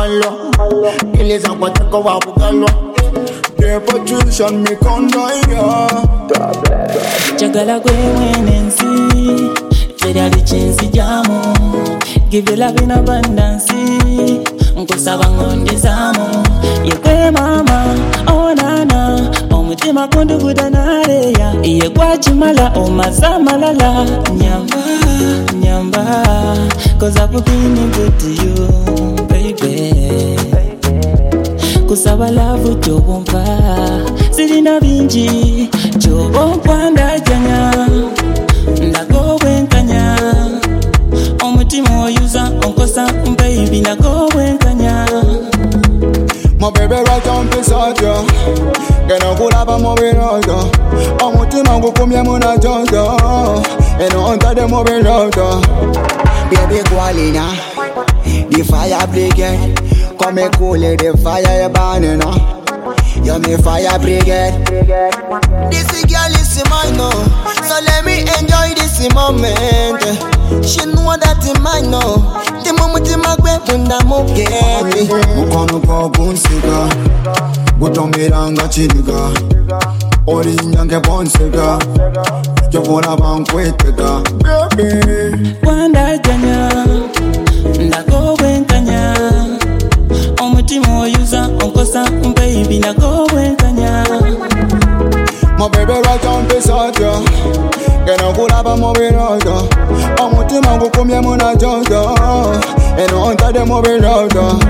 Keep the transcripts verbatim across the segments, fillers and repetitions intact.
malo. Ilisa kwa teko wa bugalo. The patrician me kondo ya. Jagala kwe wenensi. Teda lichensi jamu. Give you love in abundance. Nkusaba ngonde zamu. Yekwe mama, oh nana. Omutima kundu gudanare ya. Iye kwa chimala, omaza malala. Nyamba, nyamba. Cause I've been good to you, baby. Kusaba love chobompa. Sirina binji, chobompa ndajanya. Ndago wenkanya. Omutima oyuza, onkosa baby. Ndago wenkanya. My baby right on beside you. Gonna go up on my road. Omutima gukumya muna jojo. And on to the mobile road. Baby Gualina, the fire brigade. Come and cool it, the fire burning up. You're my fire brigade. This girl is mine now, so let me enjoy this moment. She know that in mine now. The moment in my bed, when I'm okay. Mukano pa bunsiga, gutomiranga chiniga. Ori nyange bonsiga, jobona bankwetega. Baby, Wanda janya, ndago wenkanya. Omutima oyuza, onkosa baby. Ndago wenkanya. my baby right on beside you. Gonna go up on my road. Omutima gukumya muna jojo. And on to the mobile road.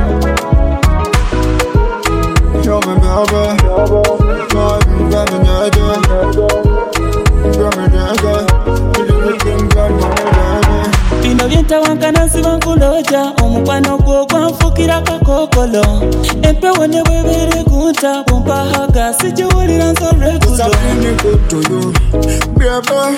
Show me baby, baby, baby, Bino byenta wankana siba nkuloja. Omukwano gwo gwanfukira kakokolo. Empewo ne bwebere kunta. Bompahaga sijiwulira nsoregulo. Something good to you, baby.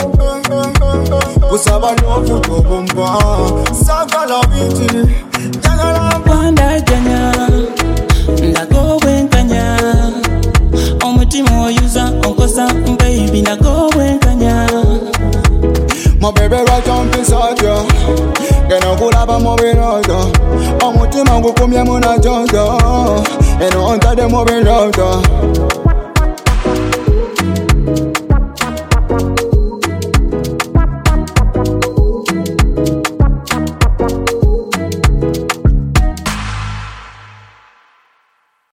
Kusaba love to bomba. Sakala biti, jagala. Wanda janya, ndago wenkanya. Omutima oyuza, onkosa baby. Ndago wenkanya. My baby right on beside you. Gonna go up on my road. Omutima gukumya muna jojo. And on to the mobile road.